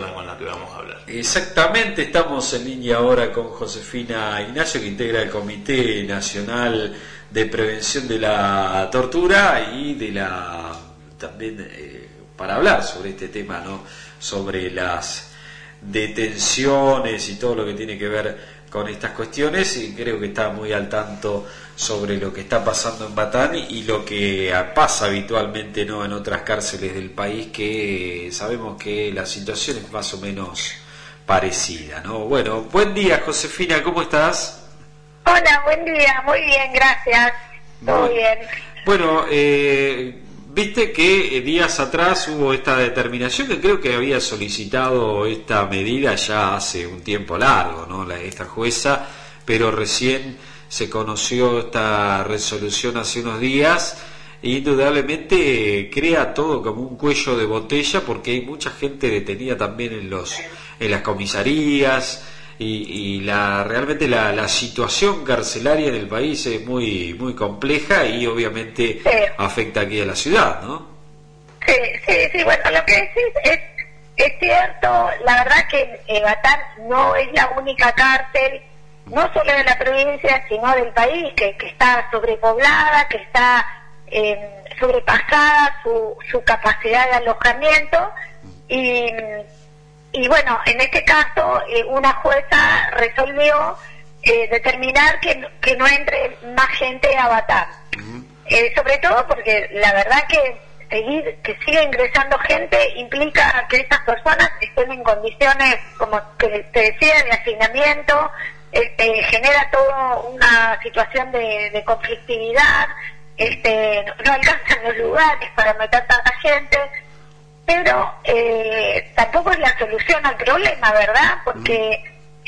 tema con la que vamos a hablar. Exactamente, estamos en línea ahora con Josefina Ignacio, que integra el Comité Nacional de Prevención de la Tortura y de la también para hablar sobre este tema, ¿no? Sobre las detenciones y todo lo que tiene que ver con estas cuestiones, y creo que está muy al tanto sobre lo que está pasando en Batán y lo que pasa habitualmente, ¿no?, en otras cárceles del país, que sabemos que la situación es más o menos parecida, ¿no? Bueno, buen día, Josefina, ¿cómo estás? Hola, buen día, muy bien, gracias. Todo bien. Bueno, viste que días atrás hubo esta determinación, que creo que había solicitado esta medida ya hace un tiempo largo, ¿no?, esta jueza, pero recién se conoció esta resolución hace unos días, e indudablemente crea todo como un cuello de botella, porque hay mucha gente detenida también en las comisarías, y realmente la situación carcelaria en el país es muy muy compleja y obviamente afecta aquí a la ciudad, ¿no? Sí, bueno, lo que decís es cierto. La verdad que Batán no es la única cárcel, no solo de la provincia, sino del país, que está sobrepoblada, que está sobrepasada su capacidad de alojamiento, y bueno, en este caso una jueza resolvió determinar que no entre más gente a Batán, sobre todo porque la verdad que sigue ingresando gente implica que estas personas estén en condiciones, como que te decía, de hacinamiento. Genera toda una situación de conflictividad, no alcanzan los lugares para meter tanta gente, pero tampoco es la solución al problema, ¿verdad? Porque,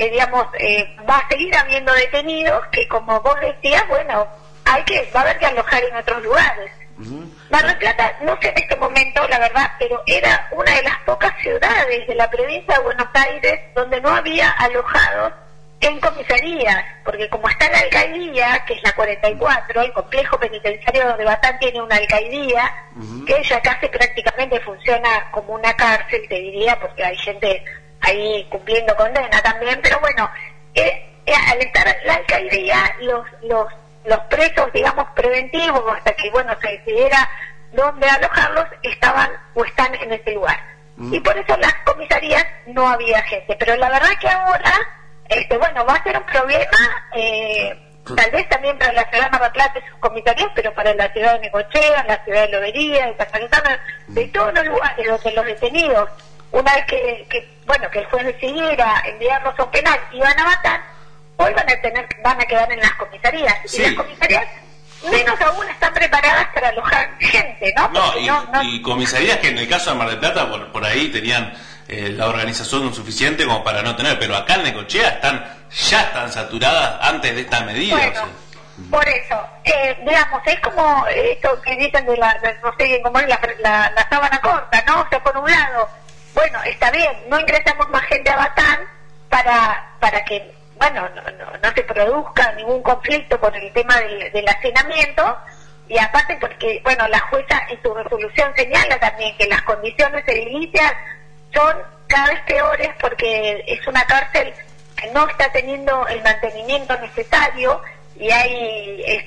va a seguir habiendo detenidos que, como vos decías, bueno, va a haber que alojar en otros lugares. Mar del Plata, no sé en este momento, la verdad, pero era una de las pocas ciudades de la provincia de Buenos Aires donde no había alojados en comisarías, porque como está la alcaldía, que es la 44, el complejo penitenciario de Batán tiene una alcaldía, que ya casi prácticamente funciona como una cárcel, te diría, porque hay gente ahí cumpliendo condena también, pero bueno, al estar la alcaldía, los presos, digamos, preventivos, hasta que, bueno, se decidiera dónde alojarlos, estaban o están en ese lugar. Y por eso las comisarías no había gente, pero la verdad que ahora va a ser un problema, tal vez también para la ciudad de Mar del Plata y sus comisarías, pero para la ciudad de Necochea, la ciudad de Lobería, de Casanetana, de todos los lugares donde los detenidos, una vez que el juez decidiera enviarlos a un penal y van a Batán, hoy van a quedar en las comisarías, y las comisarías menos aún están preparadas para alojar gente, ¿no? Y comisarías que en el caso de Mar del Plata por ahí tenían la organización suficiente como para no tener, pero acá en Necochea ya están saturadas antes de esta medida. Bueno, por eso, es como esto que dicen no sé cómo es la sábana corta, ¿no? O sea, por un lado, bueno, está bien, no ingresamos más gente a Batán para que, bueno, no se produzca ningún conflicto por el tema del hacinamiento, y aparte porque, bueno, la jueza en su resolución señala también que las condiciones edilicias son cada vez peores, porque es una cárcel que no está teniendo el mantenimiento necesario, y hay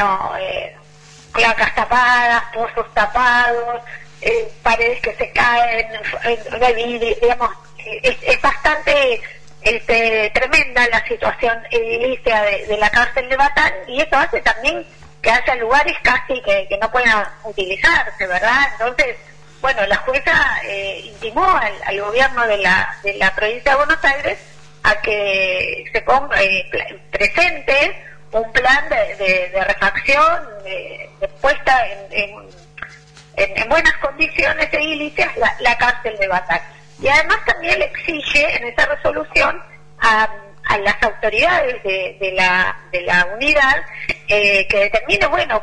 cloacas tapadas, pozos tapados, paredes que se caen, digamos, es bastante tremenda la situación edilicia de la cárcel de Batán, y eso hace también que haya lugares casi que no puedan utilizarse, ¿verdad? Entonces, bueno, la jueza intimó al gobierno de la provincia de Buenos Aires a que se ponga presente un plan de refacción, de puesta en buenas condiciones edilicias la cárcel de Batán. Y además también le exige en esa resolución a las autoridades de la unidad que determine, bueno,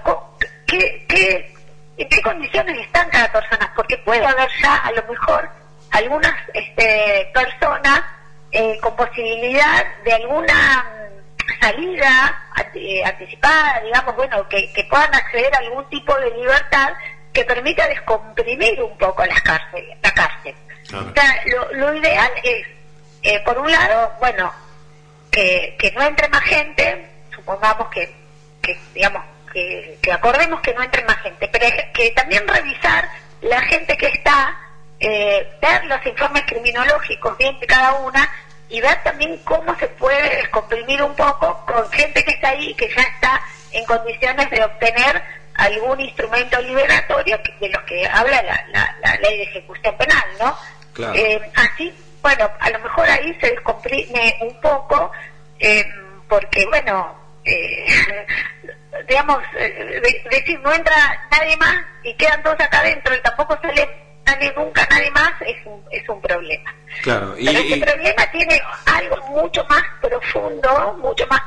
en qué condiciones están cada persona, porque puede haber ya a lo mejor algunas personas con posibilidad de alguna salida anticipada, digamos, bueno, que puedan acceder a algún tipo de libertad que permita descomprimir un poco la cárcel. Claro. O sea, lo ideal es, por un lado, bueno, que no entre más gente, supongamos que digamos, que acordemos que no entre más gente, pero que también revisar la gente que está, ver los informes criminológicos bien de cada una y ver también cómo se puede descomprimir un poco con gente que está ahí, que ya está en condiciones de obtener algún instrumento liberatorio de los que habla la ley de ejecución penal, ¿no? Claro. Así, bueno, a lo mejor ahí se descomprime un poco, porque, bueno, digamos, decir no entra nadie más y quedan todos acá adentro y tampoco sale nunca nadie más, es un problema. Claro. Pero este problema tiene algo mucho más profundo,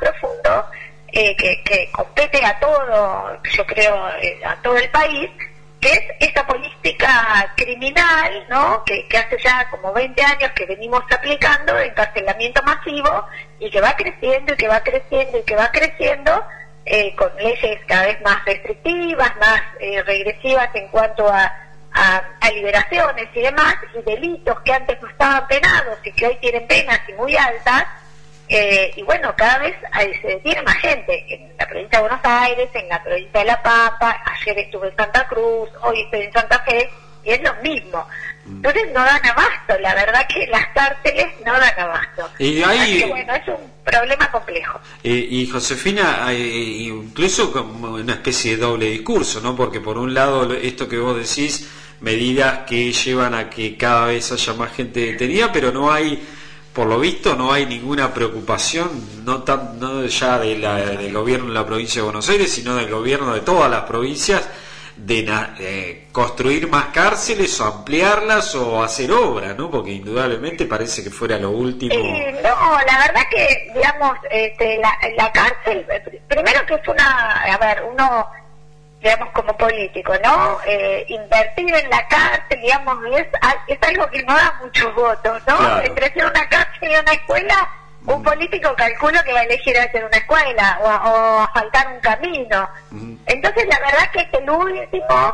que compete a todo, yo creo, a todo el país, que es esta política criminal, ¿no? Que hace ya como 20 años que venimos aplicando de encarcelamiento masivo y que va creciendo y que va creciendo y que va creciendo, con leyes cada vez más restrictivas, más regresivas en cuanto a liberaciones y demás, y delitos que antes no estaban penados y que hoy tienen penas y muy altas. Y bueno, cada vez se detiene más gente en la provincia de Buenos Aires, en la provincia de La Pampa. Ayer estuve en Santa Cruz, hoy estoy en Santa Fe, y es lo mismo. Entonces no dan abasto, la verdad que las cárceles no dan abasto. Y Así que, bueno, es un problema complejo. Y Josefina, hay incluso como una especie de doble discurso, ¿no? Porque por un lado esto que vos decís, medidas que llevan a que cada vez haya más gente detenida, pero no hay, por lo visto, no hay ninguna preocupación, no ya del gobierno de la provincia de Buenos Aires, sino del gobierno de todas las provincias, de construir más cárceles o ampliarlas o hacer obras, ¿no? Porque indudablemente parece que fuera lo último. No, la verdad que, digamos, la cárcel, primero que es uno, digamos, como político, ¿no? Invertir en la cárcel, digamos, es algo que no da muchos votos, ¿no? Claro. Entre hacer una cárcel y una escuela, un político calculo que va a elegir hacer una escuela o asfaltar un camino. Entonces, la verdad que es el último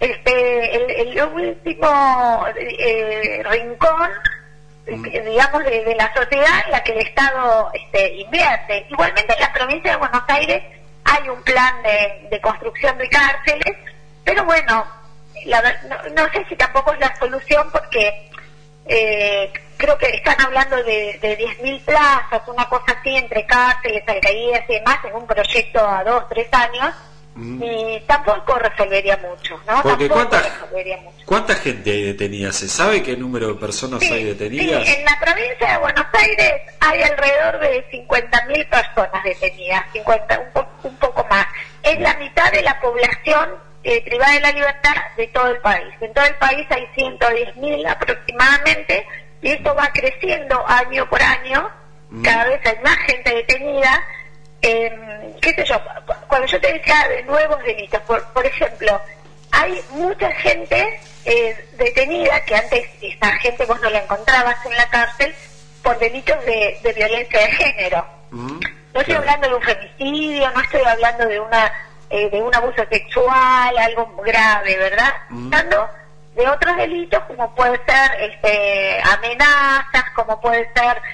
rincón, digamos, de la sociedad en la que el Estado invierte. Igualmente en la provincia de Buenos Aires hay un plan de construcción de cárceles, pero bueno, no sé si tampoco es la solución, porque creo que están hablando de 10.000 plazas, una cosa así, entre cárceles, alcaldías y demás, en un proyecto a 2-3 años, y tampoco resolvería mucho, ¿no? Porque resolvería mucho. ¿Cuánta gente hay detenida? ¿Se sabe qué número de personas hay detenidas? Sí, en la provincia de Buenos Aires hay alrededor de 50.000 personas detenidas, un poco más. Es la mitad de la población privada de la libertad de todo el país. En todo el país hay 110.000 aproximadamente, y esto va creciendo año por año, cada vez hay más gente detenida. Qué sé yo, cuando yo te decía de nuevos delitos, por ejemplo, hay mucha gente detenida que antes esa gente vos no la encontrabas en la cárcel por delitos de violencia de género. No estoy hablando de un femicidio, no estoy hablando de un abuso sexual, algo grave, ¿verdad? Hablando de otros delitos como puede ser amenazas, como puede ser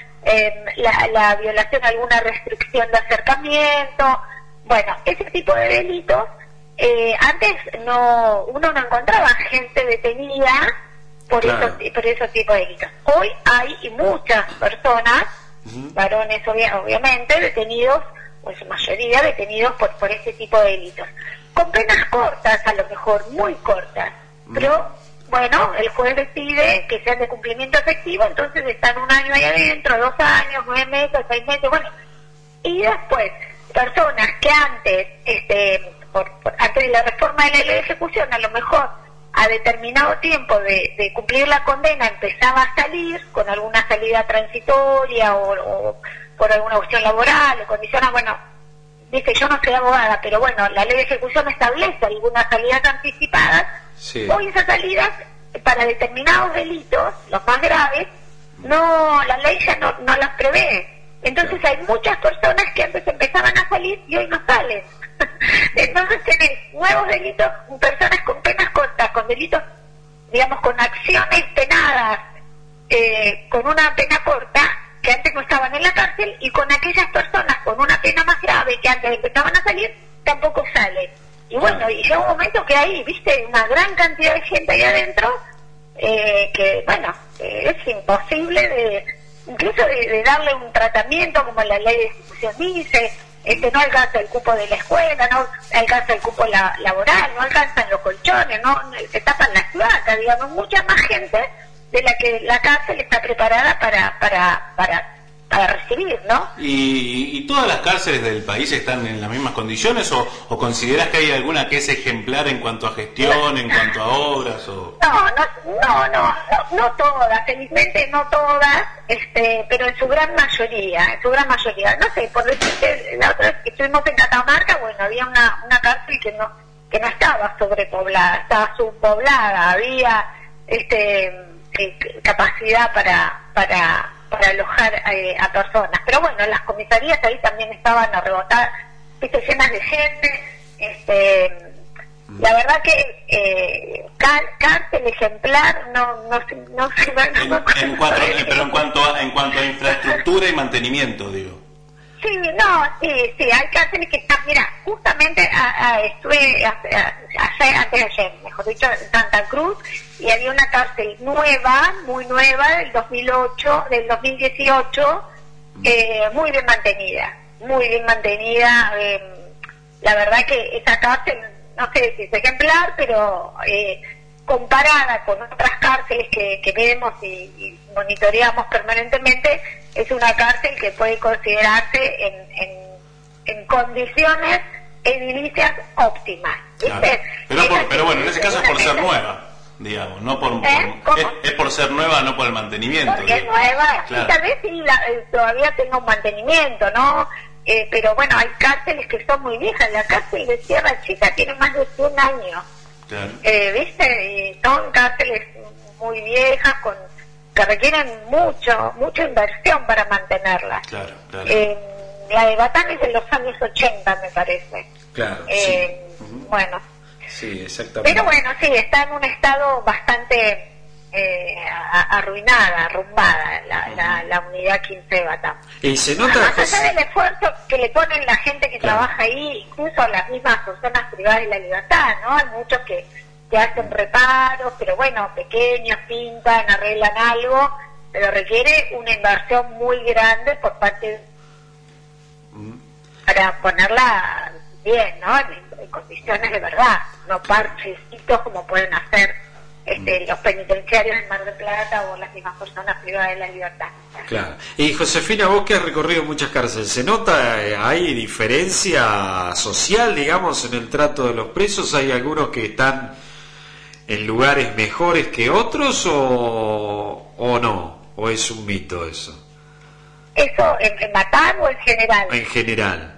la violación a alguna restricción de acercamiento. Bueno, ese tipo de delitos, antes uno no encontraba gente detenida por esos tipos de delitos. Hoy hay muchas personas, varones obviamente, detenidos, o en su mayoría detenidos por ese tipo de delitos, con penas cortas, a lo mejor muy cortas, pero bueno, el juez decide que sean de cumplimiento efectivo, entonces están 1 año ahí adentro, 2 años, 9 meses, 6 meses, bueno. Y después, personas que antes, antes de la reforma de la ley de ejecución, a lo mejor a determinado tiempo de cumplir la condena empezaba a salir con alguna salida transitoria o por alguna cuestión laboral o condiciones, bueno, dice, yo no soy abogada, pero bueno, la ley de ejecución establece algunas salidas anticipadas. Sí. Hoy esas salidas, para determinados delitos, los más graves, la ley ya no las prevé. Entonces hay muchas personas que antes empezaban a salir y hoy no salen. Entonces tenés nuevos delitos, personas con penas cortas, con delitos, digamos, con acciones penadas con una pena corta, que antes no estaban en la cárcel, y con aquellas personas con una pena más grave, que antes empezaban a salir, tampoco salen. Y bueno, y llega un momento que hay, viste, una gran cantidad de gente ahí adentro, que bueno, es imposible incluso de darle un tratamiento como la ley de institución dice. No alcanza el cupo de la escuela, no alcanza el cupo laboral, no alcanzan los colchones, no se tapan las cloacas, digamos, mucha más gente de la que la cárcel está preparada para recibir, ¿no? ¿Y todas las cárceles del país están en las mismas condiciones o consideras que hay alguna que es ejemplar en cuanto a gestión, en cuanto a obras? No todas, felizmente no todas, pero en su gran mayoría. No sé, por decirte, la otra vez que estuvimos en Catamarca, bueno, había una cárcel que no estaba sobrepoblada, estaba subpoblada, había capacidad para alojar a personas, pero bueno, las comisarías ahí también estaban arrebotadas, llenas de gente. La verdad que cárcel ejemplar no sé. Pero en cuanto a infraestructura y mantenimiento, digo. Sí, hay cárceles que están, mira, justamente estuve antes de ayer, mejor dicho, en Santa Cruz, y había una cárcel nueva, muy nueva, del 2018, muy bien mantenida, la verdad que esa cárcel, no sé si es ejemplar, pero comparada con otras cárceles que vemos y monitoreamos permanentemente, es una cárcel que puede considerarse en condiciones edilicias óptimas, ¿viste? Claro. Pero bueno, en ese caso es por ser nueva, digamos, no es por ser nueva, no por el mantenimiento. Porque es nueva, claro. Y tal vez sí todavía tenga un mantenimiento, ¿no? Pero bueno, hay cárceles que son muy viejas. La cárcel de Sierra Chica tiene más de 100 años. Claro. ¿Viste? Y son cárceles muy viejas que requieren mucha inversión para mantenerlas. Claro. La de Batán es de los años 80, me parece. Claro, sí. Bueno. Sí, exactamente. Pero bueno, sí, está en un estado bastante arrumbada la unidad 15 de Batán. Y se nota, más allá del esfuerzo que le ponen la gente que trabaja ahí, incluso las mismas personas privadas de la libertad, ¿no? Hay muchos que hacen reparos, pero bueno, pequeños, pintan, arreglan algo, pero requiere una inversión muy grande por parte para ponerla bien, ¿no? En condiciones de verdad, no parchecitos como pueden hacer los penitenciarios en Mar del Plata o las mismas personas privadas de la libertad. Claro. Y Josefina, vos que has recorrido muchas cárceles, ¿se nota, hay diferencia social, digamos, en el trato de los presos? ¿Hay algunos que están en lugares mejores que otros o no? ¿O es un mito eso? ¿Eso en Batán o en general? En general.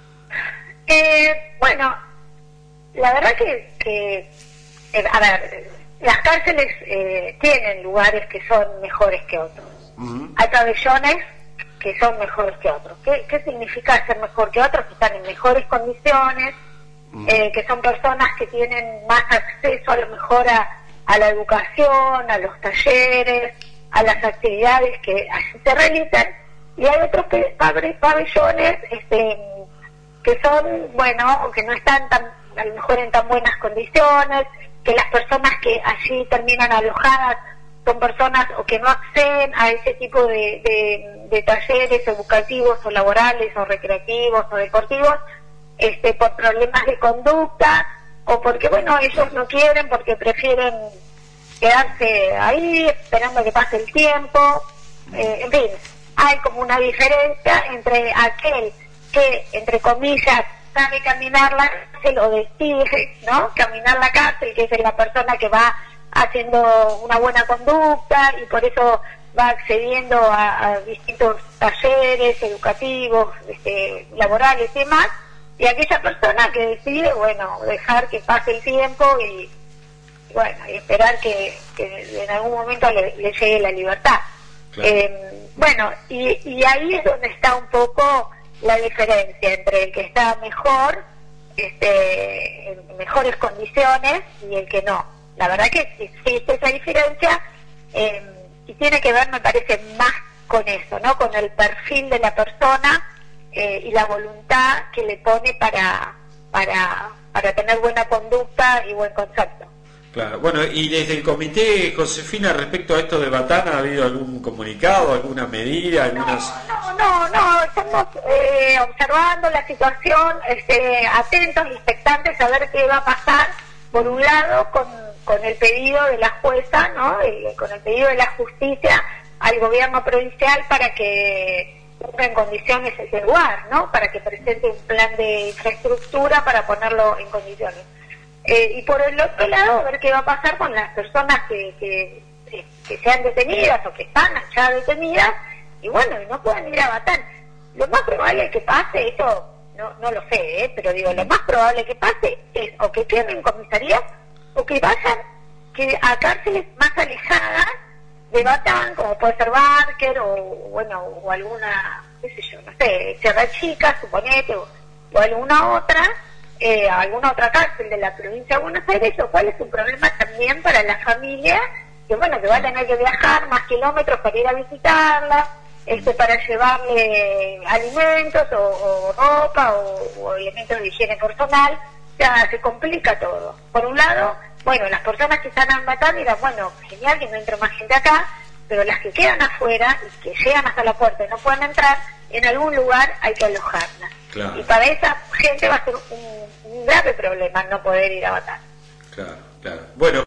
Bueno, la verdad que a ver, las cárceles tienen lugares que son mejores que otros. Hay pabellones que son mejores que otros. ¿Qué significa ser mejor que otros? Que están en mejores condiciones, que son personas que tienen más acceso a lo mejor a la educación, a los talleres, a las actividades que allí se realizan, y hay otros pabellones que son, bueno, que no están a lo mejor en tan buenas condiciones, que las personas que allí terminan alojadas son personas o que no acceden a ese tipo de talleres educativos o laborales o recreativos o deportivos, por problemas de conducta o porque, bueno, ellos no quieren, porque prefieren quedarse ahí esperando que pase el tiempo. En fin, hay como una diferencia entre aquel que, entre comillas, sabe caminar la cárcel o decide, ¿no?, caminar la cárcel, que es la persona que va haciendo una buena conducta y por eso va accediendo a distintos talleres educativos, laborales y demás, y aquella persona que decide, bueno, dejar que pase el tiempo y bueno, y esperar que en algún momento le llegue la libertad. Claro. Bueno, y ahí es donde está un poco la diferencia entre el que está mejor, en mejores condiciones, y el que no. La verdad que existe esa diferencia, y tiene que ver, me parece, más con eso, ¿no? Con el perfil de la persona y la voluntad que le pone para tener buena conducta y buen concepto. Claro, bueno, y desde el comité, Josefina, respecto a esto de Batán, ¿ha habido algún comunicado, alguna medida, algunas...? No, estamos observando la situación, atentos y expectantes a ver qué va a pasar, por un lado, con el pedido de la jueza, ¿no? Con el pedido de la justicia al gobierno provincial para que ponga en condiciones ese lugar, ¿no? Para que presente un plan de infraestructura para ponerlo en condiciones. Y por el otro lado, ver qué va a pasar con las personas que sean detenidas o que están ya detenidas y bueno, no pueden ir a Batán. Lo más probable que pase, eso no lo sé, pero digo, lo más probable que pase es o que queden en comisarías o que vayan a cárceles más alejadas de Batán, como puede ser Barker o alguna, qué sé yo, no sé, Sierra Chica, suponete, o alguna otra cárcel de la provincia de Buenos Aires, lo cual es un problema también para la familia, que bueno, que va a tener que viajar más kilómetros para ir a visitarla, para llevarle alimentos o ropa o elementos de higiene personal. O sea, se complica todo. Por un lado, bueno, las personas que están en Batán dirán, bueno, genial que no entre más gente acá, pero las que quedan afuera y que llegan hasta la puerta y no pueden entrar, en algún lugar hay que alojarlas. Claro. Y para esa gente va a ser un grave problema no poder ir a Batán. Claro, claro. Bueno.